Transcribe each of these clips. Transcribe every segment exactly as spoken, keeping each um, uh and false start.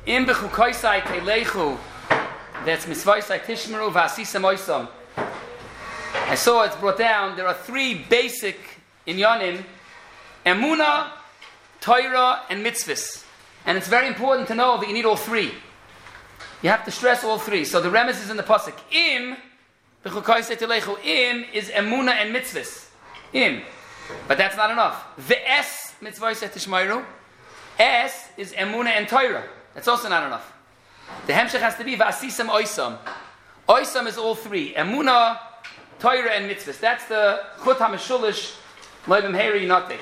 Im bechukoisai telechu. That's mitzvaisai tishmeru v'asisam oisam. I saw it's brought down. There are three basic inyanim: emuna, Torah, and mitzvahs. And it's very important to know that you need all three. You have to stress all three. So the remez is in the pasuk. Im bechukoisai telechu. Im is emuna and mitzvahs. Im, but that's not enough. The es mitzvaisai tishmeru. Es is emuna and Torah. That's also not enough. The hemshech has to be v'asisam oisam. Oisam is all three: emuna, Torah, and mitzvahs. That's the chut hameshulish loibim heri notek.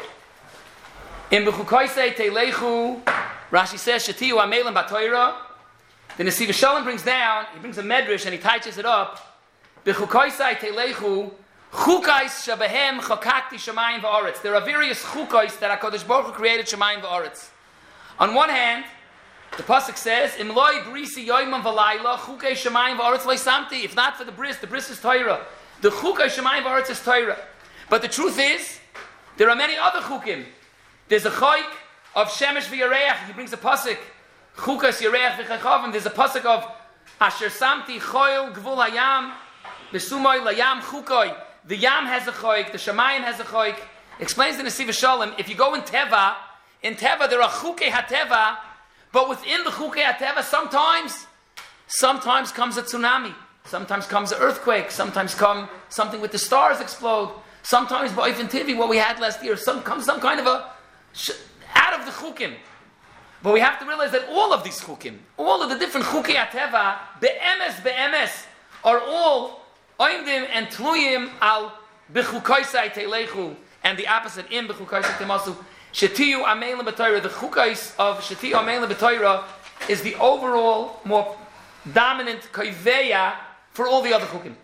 In bechukoisei telechu, Rashi says shetiyu amelim b'Torah. The Nesiv Shalom brings down. He brings a medrash and he touches it up. Bechukoisei telechu chukais shabehem chakakti shamayim va'aretz. There are various chukais that HaKadosh Baruch Hu created shamayim va'aretz. On one hand, the pasuk says, "Im loy brisi yoymam v'layla chukei shemayim v'aretz loysamti." If not for the bris, the bris is Torah. The chukei shemayim v'aretz is Torah. But the truth is, there are many other chukim. There's a chayk of shemesh v'yareach. He brings a pasuk, chukas yareach v'chaychavim. There's a pasuk of asher samti choil gvul hayam v'sumoy layam chukoi. The yam has a chayk. The shemayim has a chayk. Explains the Nesiv Shalom. If you go in Teva. In Teva, there are Chukei HaTeva, but within the Chukei HaTeva, sometimes, sometimes comes a tsunami, sometimes comes an earthquake, sometimes come something with the stars explode, sometimes, Ba'if T V, what we had last year, some comes some kind of a, out of the Chukim. But we have to realize that all of these Chukim, all of the different Chukei HaTeva, be'emes, be'emes, are all oimdim and tluyim al bechukoisai telechu, and the opposite, in bechukoisai temasu. Shetiyu Amelim B'Torah, the chukais of Shetiyu Amelim B'Torah is the overall, more dominant koiveya for all the other chukim.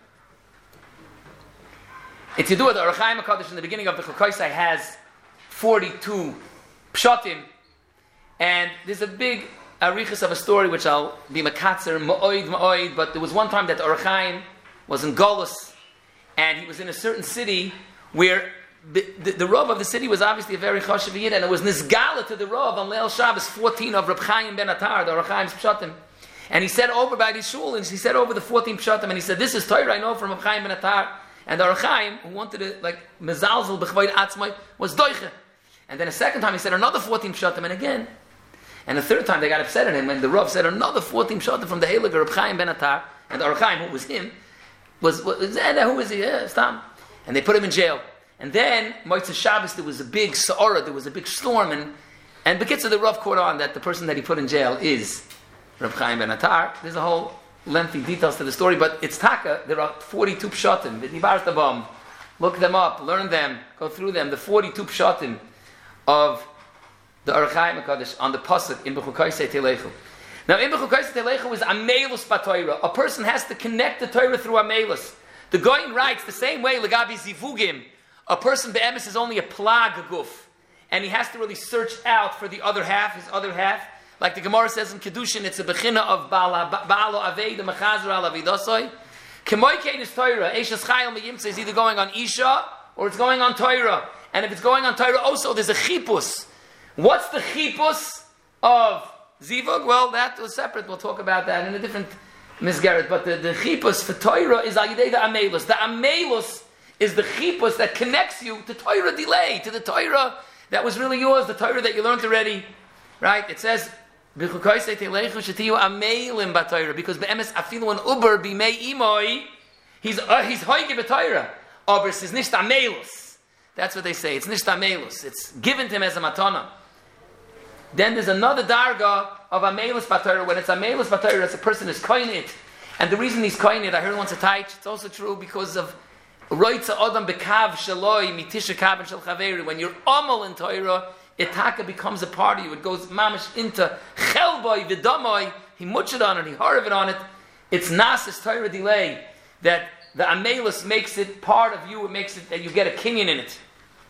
It's to do with the Orach Chaim HaKadosh in the beginning of the Chukaisai has forty-two pshatim, and there's a big arichas of a story which I'll be makatzer, ma'oid, ma'oid, but there was one time that the Orach Chaim was in Golus, and he was in a certain city where The, the, the Rav of the city was obviously a very chashuv yid, and it was nisgala to the Rav on Leil Shabbos fourteen of Reb Chaim ben Atar, the Orach Chaim's pshatim. And he said over by the shul, and he said over the fourteen pshatim, and he said, "This is Torah I know from Reb Chaim ben Atar." And the Orach Chaim, who wanted to, like, mezalzel b'chvoid atzmai, was doiche. And then a second time he said another fourteen pshatim, and again. And the third time they got upset at him when the Rav said another fourteen pshatim from the Heilig Reb Chaim ben Atar, and the Orach Chaim, who was him, was, was who was he? Yeah, Stam. And they put him in jail. And then, Motzei Shabbos, there was a big sa'ara, there was a big storm, and and Bekitzer, the Rav caught on that the person that he put in jail is Reb Chaim ben Atar. There's a whole lengthy details to the story, but it's taka. There are forty-two pshatim. Look them up, learn them, go through them. The forty-two pshatim of the Orach Chaim HaKadosh on the pasuk in Bechukoisei Telechu. Now, in Bechukoisei Telechu is Amelus B'Torah. A person has to connect the Torah through Amelus. The Goyin writes the same way, Legabi Zivugim. A person be'emes is only a plag guf, and he has to really search out for the other half, his other half. Like the Gemara says in Kedushin, it's a bechina of Ba'alo Avei, the Mechazra al Avidosoi. Kemoikein is Torah. Eishes Chayil Meyimtze is either going on Isha, or it's going on Torah. And if it's going on Torah also, there's a chipus. What's the chipus of Zivug? Well, that was separate. We'll talk about that in a different misgaret. But the, the chipus for Torah is Al-Yidei the Amelus. The Amelus is the chipus that connects you to Torah delay, to the Torah that was really yours, the Torah that you learned already. Right? It says, because be'emes afilu an uber b'mei imoi, he's uh, he's hoige b'Torah. Aber es is nicht amelus. That's what they say. It's nicht amelus. It's given to him as a matana. Then there's another darga of amelus b'Torah. When it's amelus b'Torah, it's a person is koinit. And the reason he's koinit, I heard once a taich, it's also true because of roitza adam bekav shaloi mitisha kav shel chaveri. When you're amal in Torah, Itaka becomes a part of you. It goes mamish into chelboy v'damoy. He muchid on it. He harved on it. It's nasis Torah delay that the amelus makes it part of you. It makes it that you get a kinyan in it.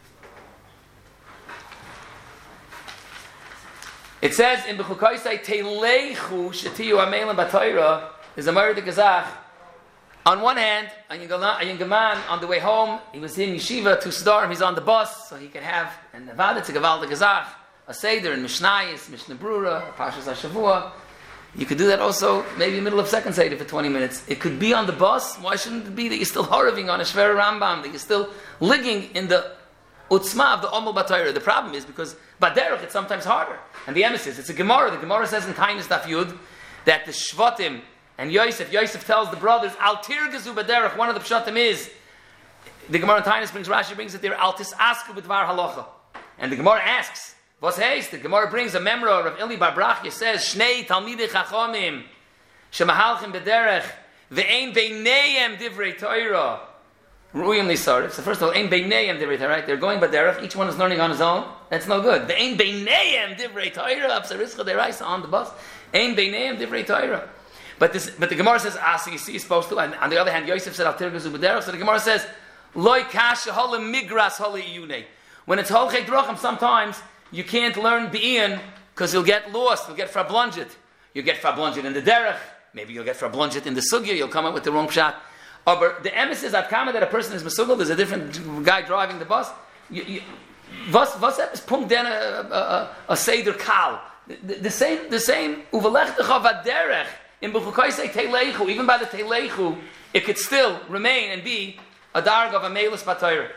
It says in Bechukoisai Teileichu Shetiyu Amelim B'Torah. There's a Murder Gazach. On one hand, a young man on the way home, he was in yeshiva to Sdarim. He's on the bus, so he can have and Nevada to Gaval the Gazach, a Seder in Mishnayis, Mishnah Brura, Parshas HaShavua. You could do that also maybe in the middle of second Seder for twenty minutes. It could be on the bus. Why shouldn't it be that you're still horving on a Shver Rambam, that you're still ligging in the utzma of the Omel Batayra? The problem is because Baderech it's sometimes harder. And the emesis, it's a Gemara. The Gemara says in Tainis Daf Yud that the Shvatim and Yosef, Yosef tells the brothers, Al Tirgazu Baderech, one of the Pshatim is, the Gemara in Tainis brings, Rashi brings it there, Al Tisasku B'dvar Halacha. And the Gemara asks, what's haste? The Gemara brings a memoir of Ili Bar Brachya, says, Shnei Talmidei Chachomim, Shemahalchim B'derech, Ve'ein Beineihem Divrei Torah, Ru'yim Lisarif. So first of all, Ein Beineihem Divrei Torah, right? They're going B'derech, each one is learning on his own. That's no good. Ve'ein Beineihem Divrei Torah, Psarischa Deraisa on the bus. Ein Beineihem Divrei Torah. But this, but the Gemara says, ah, so you see, you're supposed to. And on the other hand, Yosef said, Al Tirgazu B'derech. So the Gemara says, Loi Kasha Hola Migras Hola Iyunei. When it's Holchei Drachim, sometimes you can't learn Be'in because you'll get lost. You'll get Frablunget. You'll get Frablunget in the Derech. Maybe you'll get Frablunget in the Sugya. You'll come up with the wrong shot. Oh, but the emes is Adkama that a person is Mesugel. There's a different guy driving the bus. You, you, was was is Punkt then a, a, a Seder Kal. The, the, the same, the same. Uvelechtecha Vaderech in Bechukaisei Teilechu. Even by the Teilechu, it could still remain and be a darg of a Meilus Batayr.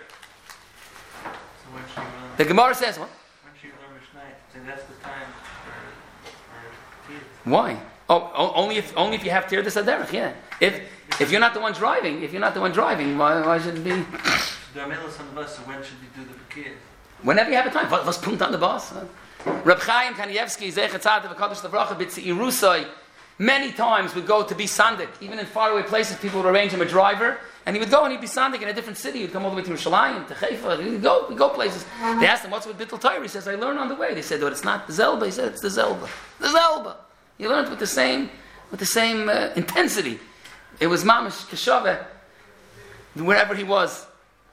The Gemara says what? So that's the time for, for kids. Why? Oh, only if only if you have Tir Desaderech, yeah. If if you're not the one driving, if you're not the one driving, why why should it be? The Amelis on the bus. So when should you do the kids? Whenever you have a time. What's punkt on the bus? Reb Chaim Kanievsky Zechat Tzaddik V'Kadosh Levracha B'Tzi Irusai many times would go to be sandik. Even in faraway places, people would arrange him a driver, and he would go and he'd be sandik in a different city. He'd come all the way to Yerushalayim, to Haifa. He'd go, he'd go places. They asked him, what's with Bittul Torah? He says, I learned on the way. They said, oh, it's not the Zelba. He said, it's the Zelba. The Zelba. He learned with the same, with the same uh, intensity. It was Mamish Keshove, wherever he was.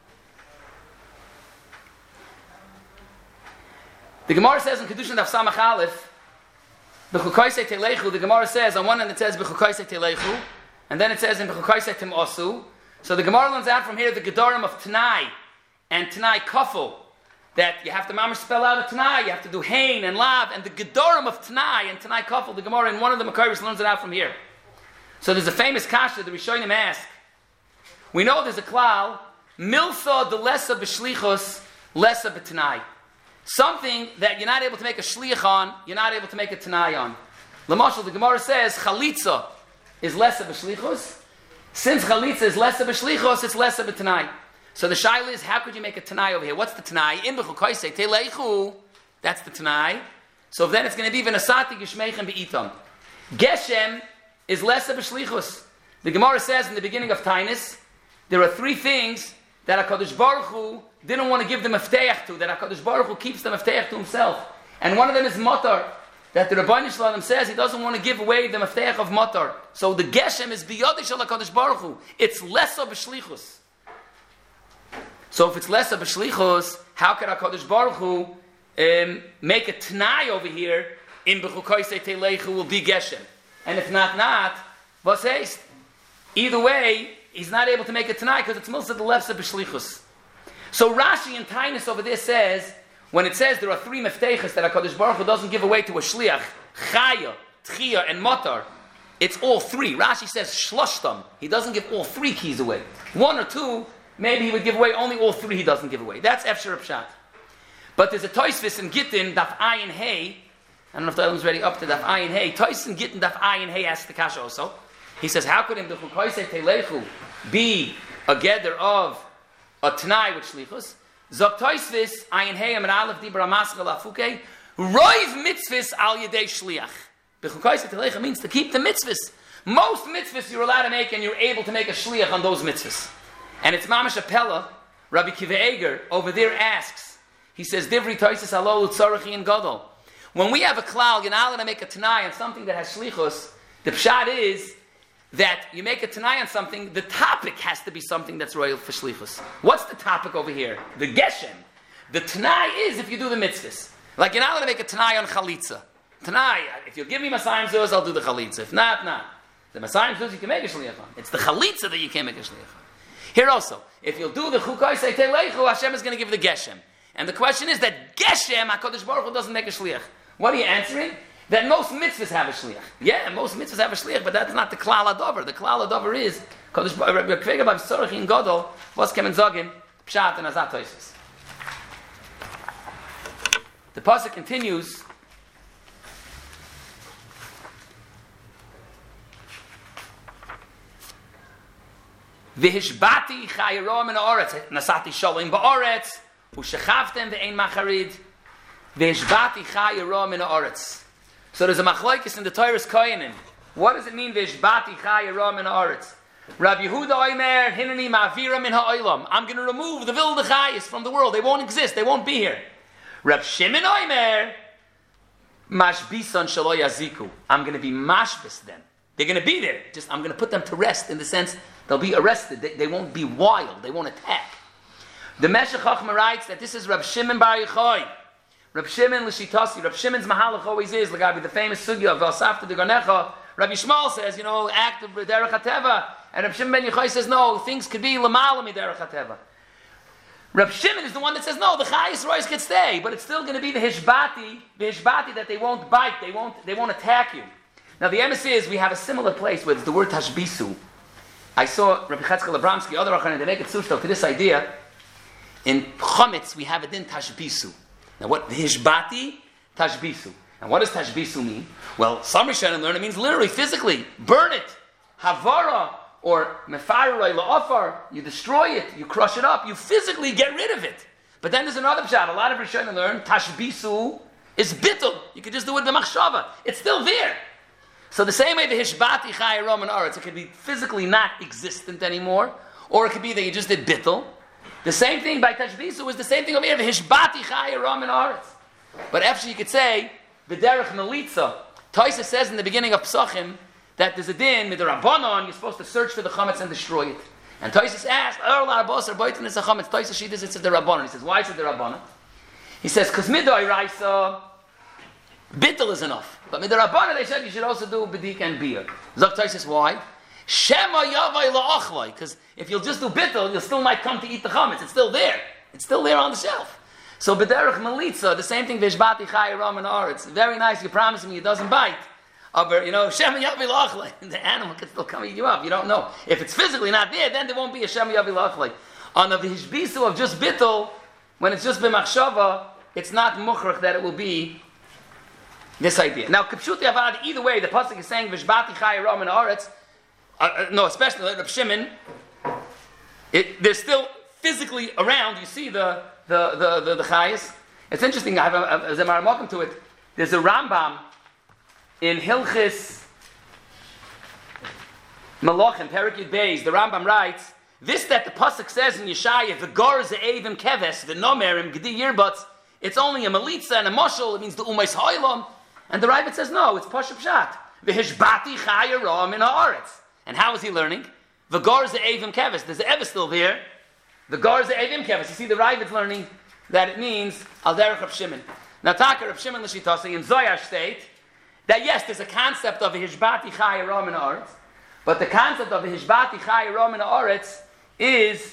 The Gemara says in Kedushin Daf Samach Aleph, B'chukaisei Telechu, the Gemara says, on one end it says B'chukaisei Telechu, and then it says in B'chukaisei Tim Osu. So the Gemara learns out from here the Gedorim of Tanai and Tanai Kafel, that you have to mamish spell out a Tanai, you have to do Hain and Lav, and the Gedorim of Tanai and Tanai Kafel, the Gemara in one of the Makarios learns it out from here. So there's a famous kasha the Rishonim ask. We know there's a klal, Milsa de Lesa B'shlichos, Lesa B'Tanai. Something that you're not able to make a shliach on, you're not able to make a tanai on. L'mashal, the Gemara says chalitza is less of a shlichus. Since chalitza is less of a shlichus, it's less of a tanai. So the shaila is, how could you make a tanai over here? What's the tanai? In b'chukaisei teleichu, that's the tanai. So then it's going to be v'nasati gishmeichem be'itam. Geshem is less of a shlichus. The Gemara says in the beginning of Tainis, there are three things that HaKadosh Baruch Hu didn't want to give the mefteach to, that HaKadosh Baruch Hu keeps the mefteach to himself. And one of them is motor, that the Rabbeinu Shalom says he doesn't want to give away the mefteach of motor. So the geshem is biyadish shel HaKadosh Baruch Hu. It's less of a shlichus. So if it's less of a shlichus, how could HaKadosh Baruch Hu um, make a t'nai over here in b'chukaisei teleichu will be geshem? And if not, not, what's haste? Either way, he's not able to make a t'nai because it's most of the lefts of b'shlichus. So Rashi in Tainis over there says, when it says there are three meftechas that HaKadosh Baruch Hu doesn't give away to a shliach, chaya, tchia, and motar, it's all three. Rashi says shloshtam. He doesn't give all three keys away. One or two, maybe he would give away. Only all three he doesn't give away. That's Efshar Pshat. But there's a Toisvis in Gittin, Daf Ayin Hey. I don't know if the Elam's ready up to Daf Ayin Hey. Toisvis in Gittin, Daf Ayin Hey asks the Kasha also. He says, how could him the Chukaisei Telechu be a gather of a Tanai with Shlichus? Zok Toisvis, Ayin Hey, Amar Aleph, Dibra Maskal Afuke, Roiv Mitzvahs Al Yedei Shliach. The Chukaisei Telechu means to keep the mitzvahs. Most mitzvahs you're allowed to make, and you're able to make a Shliach on those mitzvahs. And it's Mamash Apella, Rabbi Kiva Eger, over there asks, he says, Divri Toisis Alol Utzarachi and Gadol. When we have a klal, you're not allowed to make a Tanai on something that has Shlichus, the Pshat is that you make a Tanai on something, the topic has to be something that's royal for Shlichus. What's the topic over here? The Geshem. The Tanai is if you do the mitzvahs. Like you're not allowed to make a Tanai on Chalitza. Tanai, if you'll give me Masayim Zuz, I'll do the Chalitza. If not, not. The Masayim Zuz you can make a Shliach on. It's the Chalitza that you can't make a Shliach on. Here also, if you'll do the Chukaisei Telechu, Hashem is going to give the Geshem. And the question is that Geshem, HaKadosh Baruch Hu doesn't make a Shliach. What are you answering? that most mitzvahs have a shliach. Yeah, most mitzvahs have a shliach, but that's not the klal adover. The klal adover is Kodesh Baruch Hu beim Tzorach in Gadol was kemen sagen pshat and azat toises. The pasuk continues. V'hishbati chayiro min haaretz nasati shalom ba'aretz u'shechavtem ve'ein macharid v'hishbati chayiro min haaretz. So there's a machlokes in the Torah's koyanim. What does it mean v'hishbati chayiro min haaretz? Rabbi Yehuda Omer hineni ma'avira min ha'olam. I'm going to remove the vilde chayis from the world. They won't exist. They won't be here. Rab Shimon Omer mashbison shelo yaziku. I'm going to be mashbis them. They're going to be there. Just I'm going to put them to rest in the sense they'll be arrested. They, they won't be wild. They won't attack. The Meshech Chochmah writes that this is Rab Shimon Bar Yochai. Rab Shimon l'shitasi. Rab Shimon's mahalach always is l'gabi the famous sugya of V'asafta de Garnecha. Rabbi Shmuel says, you know, act of derech hateva, and Rab Shimon ben Yochai says, no, things could be l'malam mi derech hateva. Rab Shimon is the one that says, no, the chayis rois can stay, but it's still going to be the hishbati, the hishbati that they won't bite, they won't, they won't attack you. Now the emes is, we have a similar place where it's the word tashbisu. I saw Rabbi Chatzkel Abramsky, other Acharonim, they make it sushto to this idea. In Chometz, we have it in tashbisu. Now what, the hishbati, tashbisu. And what does tashbisu mean? Well, some Rishonim learn it means literally, physically, burn it. Havara, or mefarei la'afar, you destroy it, you crush it up, you physically get rid of it. But then there's another pshat. A lot of Rishonim learn tashbisu is bittul. You could just do it b'machshava. It's still there. So the same way the hishbati chay rom and aretz, it could be physically not existent anymore, or it could be that you just did bittul. The same thing by tashbisu is the same thing over here. The hishbati chay rom and aretz. But actually, you could say the derech melitza. Taisa says in the beginning of Psachim that there's a din with the Rabbanon, you're supposed to search for the chametz and destroy it. And Taisa asked, "Oh, la boss are boitin is a chametz." Taisa she does it to the Rabbanon. He says, "Why is it the Rabbanon?" He says, "Because midday raisa bittul is enough." But with the Rabbanon, they said you should also do bedik and beer. Zok Taisa says, "Why?" Shema yavai la'achlai. Because if you'll just do bittul, you still might come to eat the chametz. It's still there. It's still there on the shelf. So b'derech melitza, the same thing. V'shbati chay ram and ar. It's very nice. You promise me it doesn't bite. But you know, Shem Yavi Lachlei, the animal can still come eat you up. You don't know. If it's physically not there, then there won't be a Shem Yavi Lachlei. On the Hishbisu of just bittul, when it's just b'machshava, it's not mukhrach that it will be this idea. Now, Kipshuti Avad, either way, the pasuk is saying V'shbati Chai Ram and Aretz. Uh, no, especially Reb Shimon. It, they're still physically around. You see the the the the, the chayes. It's interesting. I have a, a, a Zemar welcome to it. There's a Rambam in Hilchis Malachim, Perikid Beis, the Rambam writes, this that the pasuk says in Yeshaya, V'gar ze'evim keves, v'nomerim g'di yirbatz, it's only a melitza and a moshel, it means the umais ha'olam. And the Ravid says, no, it's Pashup Pshat. V'hishbati chaya ra min ha'aretz. And how is he learning? V'gar ze'evim keves, there's the Ever still there. V'gar ze'evim keves. You see, the Ravid's learning that it means al derech Rav Shimon. Now, Taka Rav Shimon l'shitasi in Zoyar state, that yes, there's a concept of a hishbati chaya ram in aretz, but the concept of a hishbati chaya ram in aretz is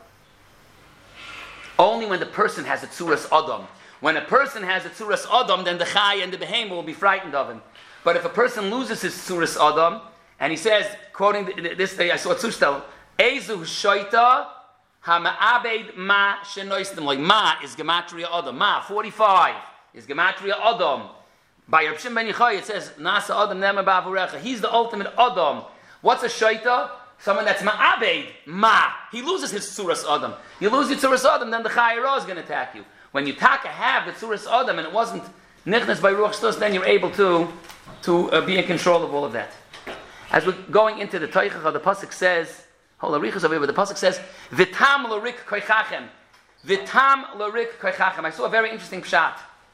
only when the person has a tzuras adam. When a person has a tzuras adam, then the chaya and the behemoth will be frightened of him. But if a person loses his tzuras adam, and he says, quoting this day, I saw Tzushtel, Ezu shoita hama'abed ma shenoistem. Like ma is gematria adam. Ma, forty-five, is gematria adam. By Reb Shimon ben Yochai, it says, Nasa Adam Nema Ba'avurecha. He's the ultimate Adam. What's a Shaita? Someone that's Ma'abed, Ma. He loses his Tzuras Adam. You lose your Tzuras Adam, then the Chayira is going to attack you. When you taka have the Tzuras Adam, and it wasn't Nichnas by Ruach Shtus, then you're able to, to uh, be in control of all of that. As we're going into the Teichach, the Pasuk says, hold on, Riches over here, but the Pasuk says, V'tam l'rik koichachem. V'tam l'rik koichachem. I saw a very interesting pshat.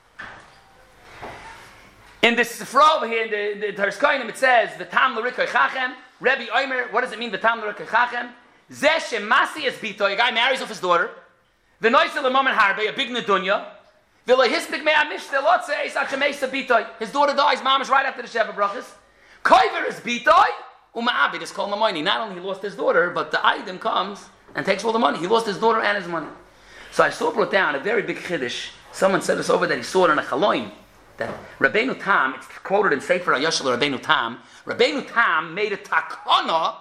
In this Sifra over here, in the, the Teres Kohanim, it says, V'tam l'rik koichachem. Rebbe Omer, what does it mean, V'tam l'rik koichachem? Zeh shemasi es bito, a guy marries off his daughter. V'noisel l'momen harbe, a big nedunya. V'lo hispik mea mishte lotze es achemesa bito. His daughter dies, mom is right after the Sheva Brachas. Koiver is bito, uma'abid is called Mamoini. Not only he lost his daughter, but the item comes and takes all the money. He lost his daughter and his money. So I saw brought down a very big chiddush. Someone said this over that he saw it in a chaloim. that Rabbeinu Tam, it's quoted in Sefer HaYashal Rabbeinu Tam, Rabbeinu Tam made a takana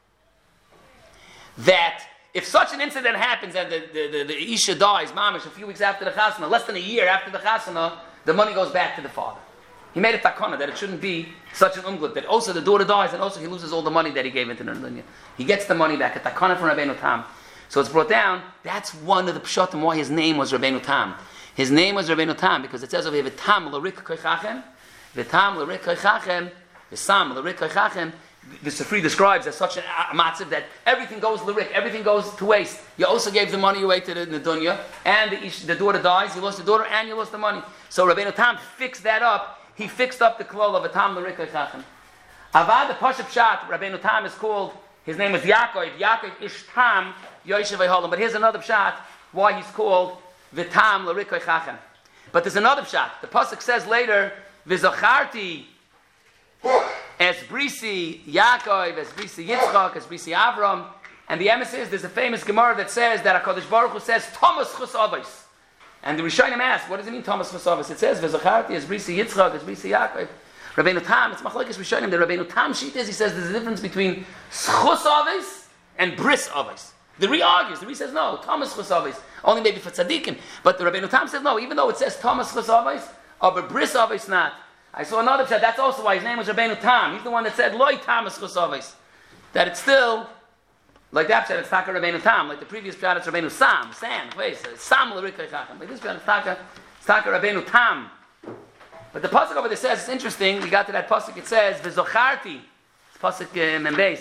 that if such an incident happens and the, the, the, the Isha dies, mamish, a few weeks after the chasana, less than a year after the chasana, the money goes back to the father. He made a takana that it shouldn't be such an umglut, that also the daughter dies and also he loses all the money that he gave into the dunya. He gets the money back, a takana from Rabbeinu Tam. So it's brought down, that's one of the pshatim why his name was Rabbeinu Tam. His name was Rabbeinu Tam because it says over here, V'tam l'rik koichachem, V'tam l'rik koichachem, V'sam l'rik koichachem. The Sifri describes as such a matziv that everything goes lyric, everything goes to waste. You also gave the money away to the, the dunya, and the, the daughter dies, you lost the daughter, and you lost the money. So Rabbeinu Tam fixed that up. He fixed up the klol of a tam lyric chacham. Avad the Pashup Shat, Rabbeinu Tam is called, his name is Yaakov, Yaakov Ish Tam, Yoshev Eiholam. But here's another pshat why he's called V'tam lyric chacham. But there's another pshat. The Pasuk says later, V'zacharti as Brisi Yaakov, as Brisi Yitzchak, as Brisi Avram, and the emes is there's a famous Gemara that says that HaKadosh Baruch Hu says Thomas Chus Avos, and the Rishonim ask, what does it mean Thomas Chus Avos? It says V'zacharti as Brisi Yitzchak, as Brisi Yaakov. Rabbeinu Tam, it's machlokes Rishonim. The Rabbeinu Tam sheet is he says there's a difference between Chus Avos and Bris Avos. The Re argues. The Re says no, Thomas Chus Avos, only maybe for tzaddikim. But the Rabbeinu Tam says no, even though it says Thomas Chus Avos, but Bris Avos not. I saw another pshat. That's also why his name was Rabbeinu Tam. He's the one that said Loi Tamas Chusavis. That it's still like that pshat. It's Taka Rabbeinu Tam. Like the previous pshat, it's Rabbeinu Sam. Sam. Wait, Sam l'rikay chacham. Like this pshat, it's Taka. It's Taka Rabbeinu Tam. But the pasuk over there says it's interesting. We got to that pasuk. It says V'zocharti. It's pasuk uh, membeis.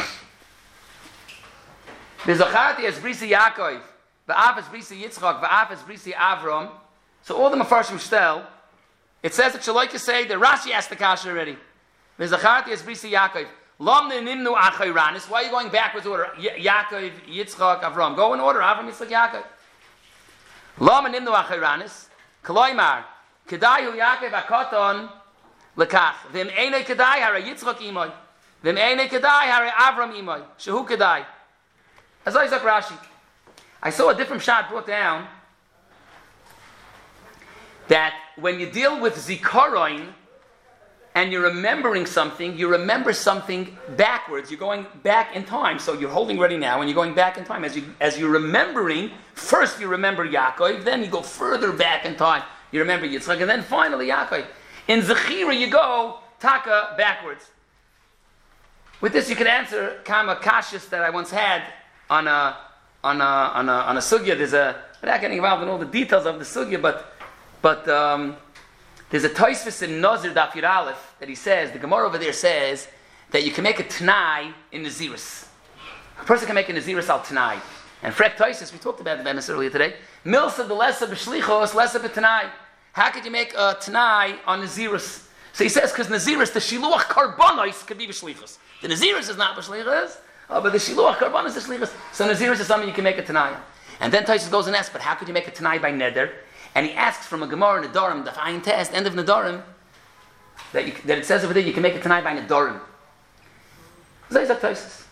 V'zocharti as Brisi Yaakov. V'af as Brisi Yitzchak. V'af as Brisi Avram. So all the mafarshim shtel. It says that Shaloika say the Rashi asked the kasha already. V'zacharti es brisi Yaakov. Lom nimnu achayranis. Why are you going backwards order? Y- Yaakov, Yitzchak, Avram. Go in order. Avram, Yitzchak, Yaakov. Lom nimnu achayranis. Koloimar. Kedayu Yaakov akoton lekach. V'im einei kedai hara Yitzchak imoy. V'im einei kedai hara Avram imoy. Shehu kedai. As I said Rashi. I saw a different shot brought down that when you deal with zikaron and you're remembering something, you remember something backwards. You're going back in time. So you're holding ready now and you're going back in time. As, you, as you're remembering, first you remember Yaakov, then you go further back in time. You remember Yitzchak, and then finally Yaakov. In Zechira you go taka backwards. With this you can answer kama kashis that I once had on a on a on a, on a sugya. There's a, without getting involved in all the details of the sugya, but But um, there's a Tosfos in Nazir Daf Yud Aleph that he says, the Gemara over there says, that you can make a Tanai in Naziris. A person can make a Naziris al Tanai. And Frek Tosfos, we talked about the Bemis earlier today, Milsa the lesser b'shlichos, lesser b'Tanai. How could you make a Tanai on Naziris? So he says, because Naziris, the Shiluach Karbonos could be b'shlichos. The Naziris is not b'shlichos, uh, but the Shiluach Karbonos is b'shlichos. So Naziris is something you can make a Tanai. And then Tosfos goes and asks, but how could you make a Tanai by Neder? And he asks from a Gemara in Nedarim, the Ayin Test, end of Nedarim, that, you, that it says over there you can make a Tanai by Nedarim. Zayzak Tosfos.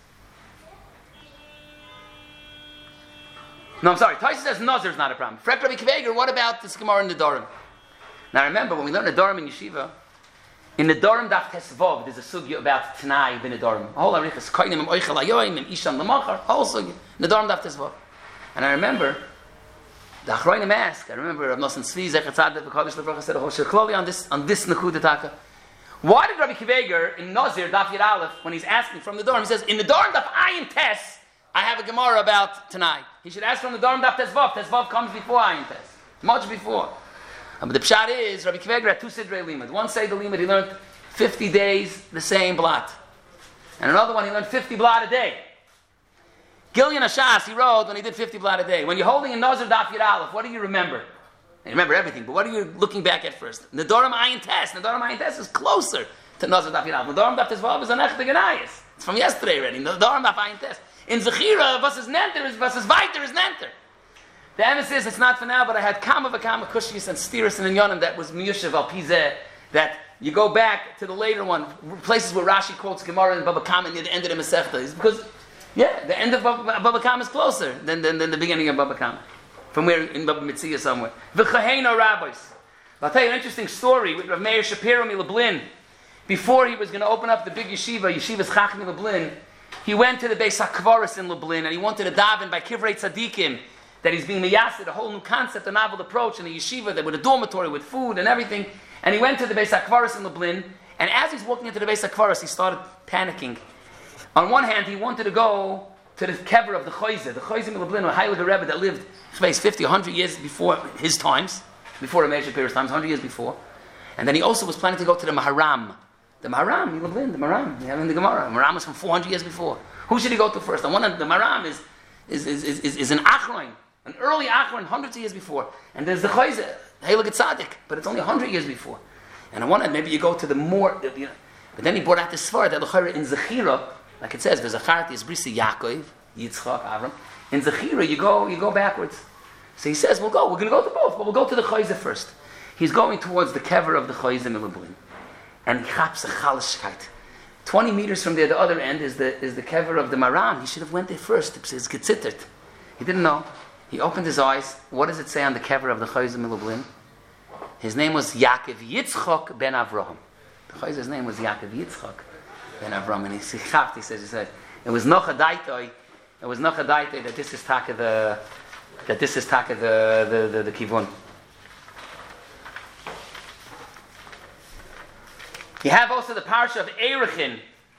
No, I'm sorry. Tosfos says Nazir is not a problem. Frek Rabbi Kveger, what about this Gemara in Nedarim? Now remember, when we learn Nedarim in Yeshiva, in Nedarim Daf Tesvav, there's a sugya about Tanai bin Nedarim. A whole arichas, Koinim im Oichel Ayoim, im Isham Lamachar, a whole sugya. Nedarim Daf Tesvav. And I remember, the Achroinim asked, I remember Rav Nosson Tzvi, Zechat Tzaddik, V'Kodesh Levracha said, Kloli on this, on this Nekuda Taka. Why did Rabbi Kiveger in Nazir, Daf Yud Aleph, when he's asking from the Dorm, he says, in the Dorm Daf Ayin Tes, I have a Gemara about Tanai. He should ask from the Dorm Daf Tesvav. Tesvav comes before Ayin Tes. Much before. Uh, but the Pshat is, Rabbi Kiveger had two Sidrei Limud. One Seder Limud, he learned fifty days, the same blot. And another one, he learned fifty blot a day. Gillian Ashas, he wrote when he did fifty blot a day. When you're holding a Nazir Daf Yud Aleph, what do you remember? You remember everything, but what are you looking back at first? Nedarim Ayin Tes. Nedarim Ayin Tes is closer to Nazir Daf Yud Aleph. Nedarim Daf Tesvav is an Echte Genayis. It's from yesterday already. Nedarim Daf Ayin Tes. In Zechira, versus Nenter, versus Viter is Nenter. The emphasis, it's not for now, but I had Kama V'Kama Kushis and Stiris and Inyanim that was Miyushav Al Pizeh, that you go back to the later one, places where Rashi quotes Gemara and Baba Kama near the end of the Masechta. It's because yeah, the end of Baba, Baba Kama is closer than, than, than the beginning of Baba Kama. From where in Baba Metzia somewhere. V'chaheina rabbis. I'll tell you an interesting story with Rav Meir Shapiro Milublin. Before he was going to open up the big yeshiva, Yeshiva's Chacham Lublin, he went to the Beis HaKvaros in Lublin, and he wanted to daven by Kivrei Tzadikim, that he's being miyased, a whole new concept, a novel approach in the yeshiva, that with a dormitory, with food and everything. And he went to the Beis HaKvaros in Lublin, and as he's walking into the Beis HaKvaros, he started panicking. On one hand, he wanted to go to the kever of the Choyze. The Choyze in Lublin, a Heilige Rebbe that lived fifty, one hundred years before his times, before Rav Shapir's times, one hundred years before. And then he also was planning to go to the Maharam. The Maharam, in Lublin, the Maharam, we have in the Gemara. Maharam was from four hundred years before. Who should he go to first? And one of the Maharam is, is, is, is, is, is an Achroin, an early Achroin, hundreds of years before. And there's the Choyze, Heilige Tzaddik, but it's only one hundred years before. And I wanted, maybe you go to the more, you know, but then he brought out this Svar that L'chayra in Zechira, like it says, V'zacharti is Brisi Yaakov, Yitzchak, Avram. In Zechira, you go, you go backwards. So he says, we'll go, we're going to go to both, but we'll go to the Choyze first. He's going towards the kever of the Choyze in Lublin. And he chaps a chalashkeit. Twenty meters from there, the other end is the is the kever of the Maram. He should have went there first. It's getzittert. He didn't know. He opened his eyes. What does it say on the kever of the Choyze in Lublin? His name was Yaakov Yitzchak ben Avraham. The Choyze's name was Yaakov Yitzchak ben Avraham. And he chapped. He says, he said, it was Nocha Daitoi. It was Nocha Daitoi that this is taka the that this is taka the the the, the kivun. You have also the parsha of Erechin.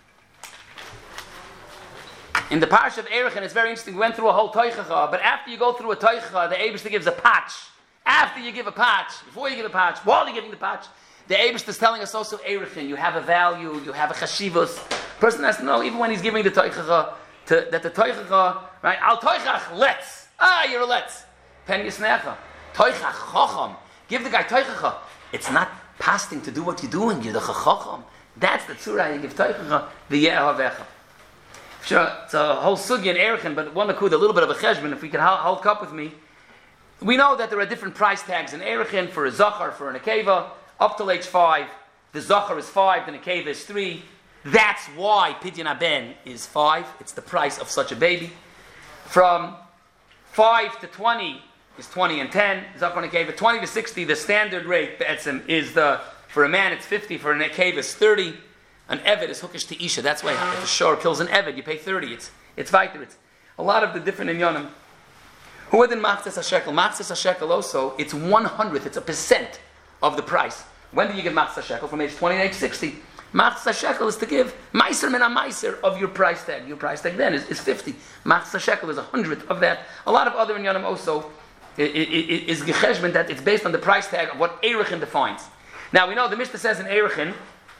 In the parsha of Erechin, it's very interesting. We went through a whole toichacha, but after you go through a toichacha, the Eibishter gives a patch. After you give a patch, before you give a patch, while you're giving the patch, the Eibishter is telling us also Erechin. You have a value, you have a chashivus. Person has to know, even when he's giving the toichacha, to, that the toichacha, right? Al toichach, let's. Ah, you're a let's. Pen yisnecha. Toichach, chocham. Give the guy toichacha. It's not fasting to do what you're doing. You're the chacham. That's the tzura you give toichacha. V'yehavecha. Sure, it's a whole sugi in Erechin, but one akud, a little bit of a cheshbon, if we can hold up with me. We know that there are different price tags in Erechin for a zachar, for an akeva, up till age five. The zachar is five, the akeva is three. That's why Pidyon Aben is five. It's the price of such a baby. From five to twenty is twenty and ten. Zachar and akeva. twenty to sixty, the standard rate be'etzim is the, for a man it's fifty, for an akeva it's thirty. An eved is hookish to isha. That's why if a shor kills an eved, you pay thirty. It's it's weiter. It's a lot of the different inyanim. Who within machzes hashekel? Machzes hashekel also, it's one hundredth, it's a percent of the price. When do you give machzes hashekel? From age twenty to age sixty. Machzes hashekel is to give meiser min meiser of your price tag. Your price tag then is, is fifty. Machzes hashekel is a hundredth of that. A lot of other inyanim also is gecheshbon that it's based on the price tag of what Erechin defines. Now we know the Mishnah says in Erechin,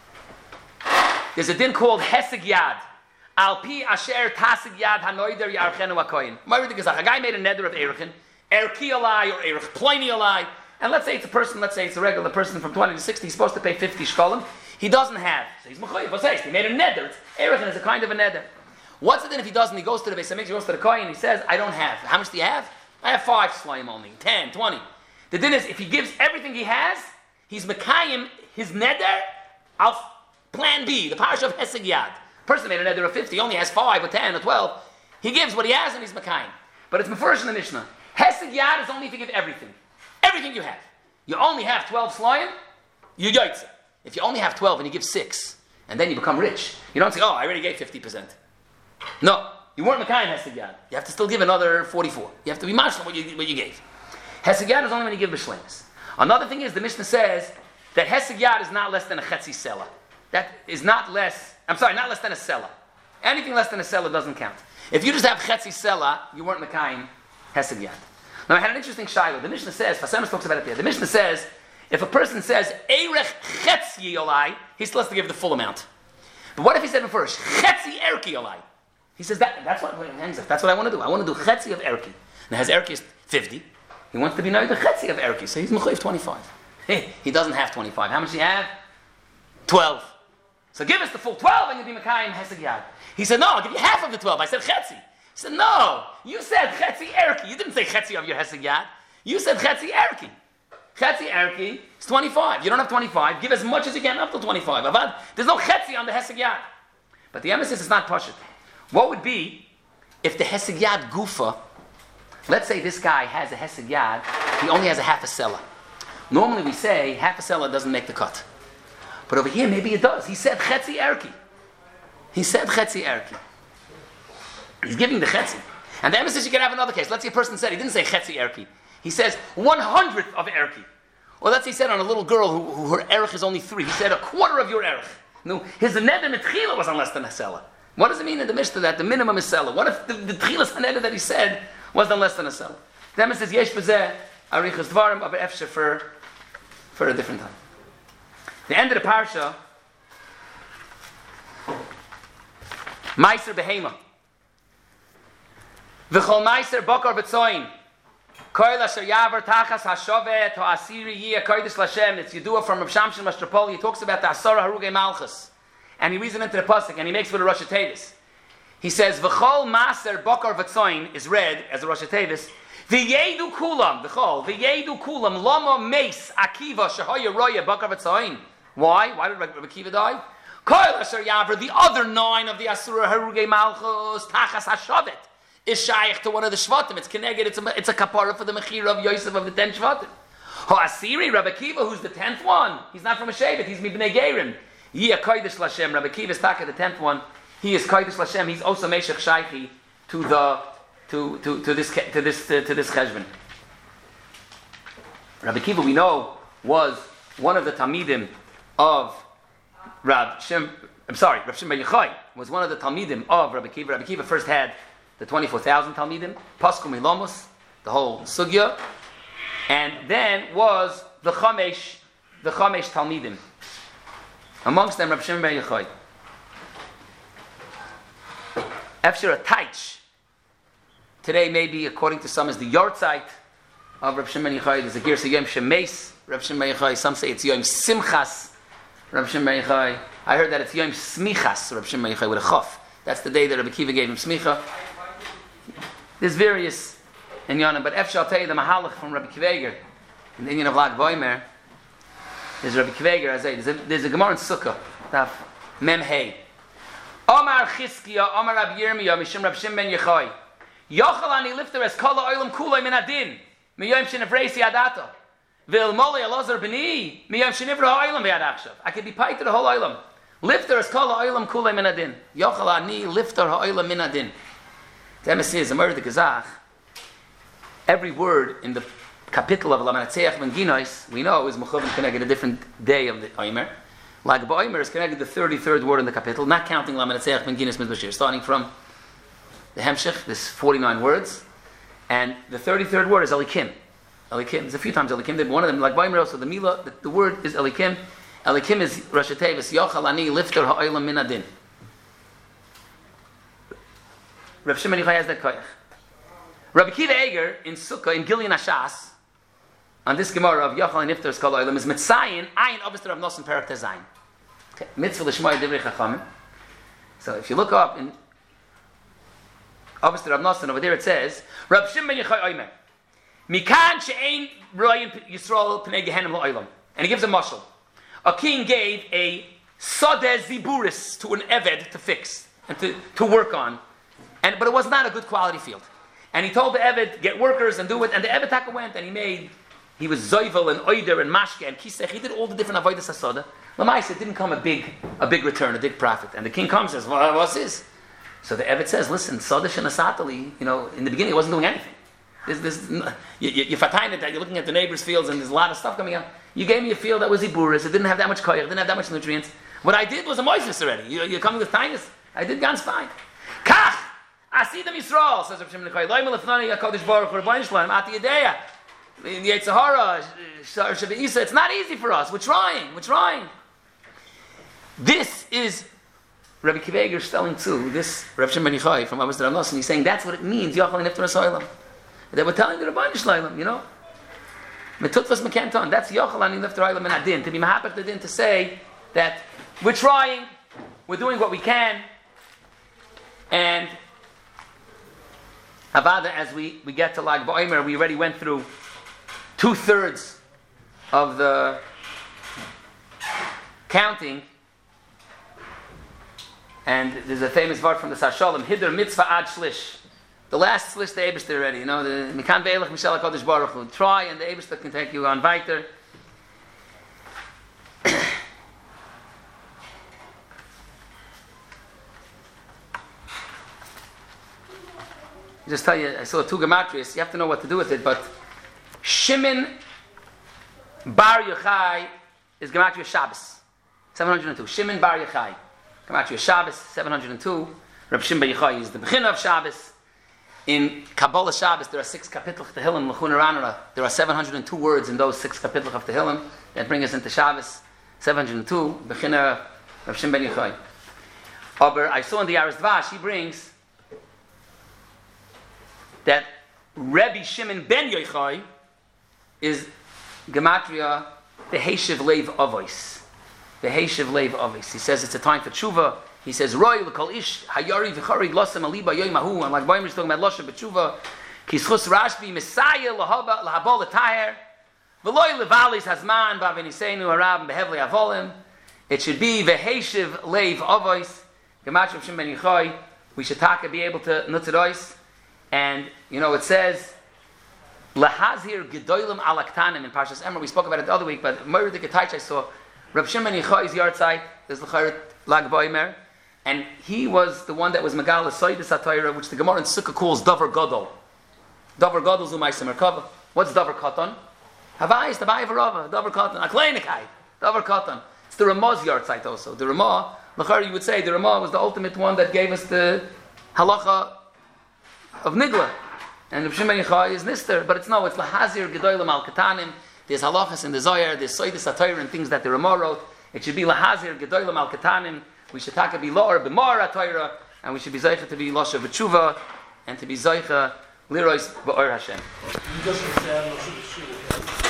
there's a din called Heseg Yad. Al pi asher tasig yad hanoider yarchenu akoyin. A guy made a neder of Erechin, Erki alai or Erech Ploini alai. And let's say it's a person, let's say it's a regular person from twenty to sixty, he's supposed to pay fifty shkolim. He doesn't have. So he's mechoyev. What's that? He made a neder. Erechin is a kind of a neder. What's it then if he doesn't? He goes to the Beis Hamikdash, he goes to the kohen, he says, I don't have. How much do you have? I have five shloim only, ten, twenty. The din is, if he gives everything he has, he's mekayim his neder of plan B, the parsha of Heseg Yad. Person made a neder of fifty, he only has five or ten or twelve. He gives what he has and he's mekayim. But it's mefurish in the Mishnah. Heseg Yad is only if you give everything. Everything you have. You only have twelve shloim, you yoytze. If you only have twelve and you give six, and then you become rich, you don't say, oh, I already gave fifty percent. No, you weren't mekayim Heseg Yad. You have to still give another forty-four. You have to be mashal what you, what you gave. Heseg Yad is only when you give b'shleimus. Another thing is, the Mishnah says that Heseg Yad is not less than a chetzi sela. That is not less, I'm sorry, not less than a sela. Anything less than a sela doesn't count. If you just have chetzi sela, you weren't mekayim Heseg Yad. Now I had an interesting shayla. The Mishnah says, Fasemus talks about it there. The Mishnah says, if a person says, Eirech chetzi olai, he still has to give the full amount. But what if he said before, chetzi erki olai? He says, that, that's what that's what I want to do. I want to do chetzi of erki. Now his erki is fifty. He wants to be now the chetzi of erki. So he's mechoyev twenty-five. Hey, he doesn't have twenty-five. How much do you have? twelve. So give us the full twelve and you'll be mekayim Heseg Yad. He said, no, I'll give you half of the twelve. I said chetzi. He said, no, you said chetzi erki. You didn't say chetzi of your Heseg Yad. You said chetzi erki. Chetzi erki is twenty-five. You don't have twenty-five. Give as much as you can up to twenty-five. Avad, there's no chetzi on the Heseg Yad. But the emphasis is not pashut. What would be if the Heseg Yad gufa, let's say this guy has a Heseg Yad, he only has a half a sela. Normally we say half a selah doesn't make the cut. But over here, maybe it does. He said chetzi erki. He said chetzi erki. He's giving the chetzi. And the emphasis you can have another case. Let's say a person said, he didn't say chetzi erki. He says one hundredth of erki. Or let's say he said on a little girl who, who her erich is only three. He said a quarter of your erich. No, his neder metchila was on less than a selah. What does it mean in the Mishnah that the minimum is selah? What if the, the tchilas haneder that he said was on less than a selah? The emphasis says yesh b'zeh arichas dvarim aber efshe for for a different time. The end of the parsha, Meiser behema. V'chol Meiser bokar b'tzoyin. Koil asher yaver tachas hashovet ha'asiri yiyah kodesh l'Hashem. It's Yedua from Rav Shamshin Mashtrapoli. He talks about the Asara Harugei Malchus. And he reads it into the pasuk, and he makes with a Rosh Tevis. He says, V'chol Maser bokar v'tzoyin is read as a Rosh Tevis. V'yedu kulam, v'chol, v'yedu kulam, lama meis akiva shehoya roya bokar v'tzoyin. Why? Why did Rabbi Akiva die? Koil asher yaver, the other nine of the Asura Harugei Malchus, tachas hashovet, is shaykh to one of the shvatim. It's connected. It's a, it's a kapara for the mechira of Yosef of the ten shvatim. Ha'asiri, Rabbi Akiva, who's the tenth one. He's not from a shevet. He's mibnei gerim. Yiyah kodesh l'Hashem. Rabbi Akiva is taka, the tenth one. He is kodesh l'Hashem. He's also meshach shaykhi to the to to to this to this to, to this cheshbon. Rabbi Akiva, we know, was one of the talmidim of Rab Shem. I'm sorry, Rab Shimon ben Yochai was one of the talmidim of Rabbi Akiva. Rabbi Akiva first had the twenty-four thousand talmidim, Paskum Ilamos, the whole sugya, and then was the Chamesh, the Chamesh talmidim. Amongst them, Rab Shimon ben Yochai. Efshir a Taich. Today, maybe according to some, is the Yortzeit of Rab Shimon ben Yochai. There's a Girsa Yom Shemeis, Rab Shimon ben Yochai. Some say it's Yom Simchas, Rab Shimon ben Yochai. I heard that it's Yom Smichas, Rab Shimon ben Yochai, with a Chof. That's the day that Rabbi Akiva gave him Smicha. There's various inyanim, but Efshir, I'll tell you the Mahalach from Rabbi Kiveger in the Indian of Lag Boimer. There's Rabbi Kiveger, I say, there's a, there's a Gemara in Sukkah, Taf Mem Hey. Omar Chizkiya, Omar Rabbi Yirmiyah, Mishum Rabbi Shimon ben Yochai. Yochel ani lifter es kol ha'olam kulay min adin, miyom shenivreisi adato. V'il molei alozar b'ni, miyom shenivra ha'olam v'yad achshav. I could be paid to the whole olam. Lifter es kol ha'olam kulay min adin. Yochel ani lifter ha'olam min adin. The M S C is a murder gazach. Every word in the capital of Lamanatzeach ben Ginois, we know is Mechovim connected a different day of the Omer. Like Ba'omer is connected the thirty-third word in the capital, not counting Lamanatzeach ben Ginois Midbashir, starting from the Hemshech, this forty-nine words, and the thirty-third word is Elikim. Elikim. There's a few times Elikim, but one of them, like Ba'omer also, the Mila, the, the word is Elikim. Elikim is Rosh Tevis, Yochel ani lifter ha'olam min adin. Rav Shimon Yochai has that koyach. Rabbi Akiva Eger in Sukkah, in Gilyon Hashas, on this Gemara of Yochel and Niftar Skol Olam, is Mitzayin, Ayin Obster of Nosen Perak Tezayin. Okay, Mitzvah L'Shmoy Divrei Chachamim. So if you look up in Obster of Nosen, over there it says, Rabbi Shimon Yochai Omer, Mikan She'ein Royin Yisrael Pnei Gehenim Lo'olam. And he gives a mashal. A king gave a Sodeh Ziburis to an Eved to fix and to, to work on. And, but it was not a good quality field. And he told the Eved, get workers and do it. And the Eved Taka went and he made, he was Zoivel and Oider and Mashke and Kisech. He did all the different Avodas HaSoda. Lamais, it didn't come a big a big return, a big profit. And the king comes and says, well, what's this? So the Eved says, listen, Soda Shenasatali, you know, in the beginning he wasn't doing anything. There's, there's, you, you, you're fataining that, you're looking at the neighbor's fields and there's a lot of stuff coming out. You gave me a field that was Iburis, it didn't have that much koyach, it didn't have that much nutrients. What I did was a moises already. You, you're coming with tinus. I did ganz fine. Kach! Asidim Yisrael, says Rav Shimon Yochai. Loy melefnani HaKadosh Baruch Hu Rabbeinu Shalom Ati Yedeya. In Yetzirah, Shavei Isa. It's not easy for us. We're trying. We're trying. This is Rabbi Akiva Eger telling too. This Rav Shimon Yochai from Abbas Rav Nosson. He's saying that's what it means. Yochel and Niftar Soilam. They were telling the Rabbeinu Shalom, you know. Metutvas Mekanton. That's Yochel and Niftar Soilam and Adin. To be mahapach the din, to say that we're trying, we're doing what we can, and Havada, as we, we get to Lag Ba'omer, we already went through two-thirds of the counting. And there's a famous word from the Sar Shalom, Hidr Mitzvah Ad Shlish. The last Shlish, the Eibishter already. You know, the Mikan Ve'elach Mishal HaKadosh Baruch Hu. Try, and the Eibishter can take you on weiter. I just tell you, I saw two gematrias. You have to know what to do with it. But Shimon Bar Yochai is gematria Shabbos, seven hundred two. Shimon Bar Yochai, gematria Shabbos, seven hundred two. Reb Shimon Bar Yochai is the beginning of Shabbos. In Kabbalah Shabbos, there are six kapitl of Tehillim, L'chun Aranara. There are seven hundred two words in those six kapitl of Tehillim that bring us into Shabbos. seven hundred two, Bechina Reb Shimon Bar Yochai. Aber I saw in the Aris Dvash, he brings that Rebbe Shimon Ben Yochai is gematria Beheshiv Leiv Avos. Beheshiv Leiv Avos. He says it's a time for tshuva. He says, Roy l'kol ish hayari v'chari glosem aliba yoy mahu. And like Boimer is talking about Loshe b'tshuva, kischus Rashbi Messiah lahaba lahabol l'taher v'loy levalis hazman b'aveniseinu harab behevli avolim. It should be v'heshiv leiv avos. Gematria Shimon Ben Yochai. We should taka be able to nutzerois. And you know it says lahazir gedolim alaktanim in Parshas Emor. We spoke about it the other week, but Moira the Getaich I saw Reb Shimon Ben Yochai's yahrzeit. There's l'chayr Lag Boimer. And he was the one that was Megal Soidus HaTorah, which the Gemara in Sukkah calls Davar Gadol. Davar Gadol Zumaisa Merkava. What's Davar Katan? Havai is the Bai Varava. Davar Katan. Akleinkai. Davar Katan. It's the Ramah's yahrzeit also. The Ramah, L'chari you would say, the Ramah was the ultimate one that gave us the halacha of Nigla. And Reb Shimon Ben Yochai is Nister. But it's no, it's Lahazir Gedolim Al Katanim. There's halachas in the Zohar, there's Soidus HaTorah and things that the Ramah wrote. It should be Lahazir Gedolim Al Katanim. We should taka be lower b'mar atayra, and we should be zeicha to be losha v'tshuva, and to be zeicha lirois b'or Hashem.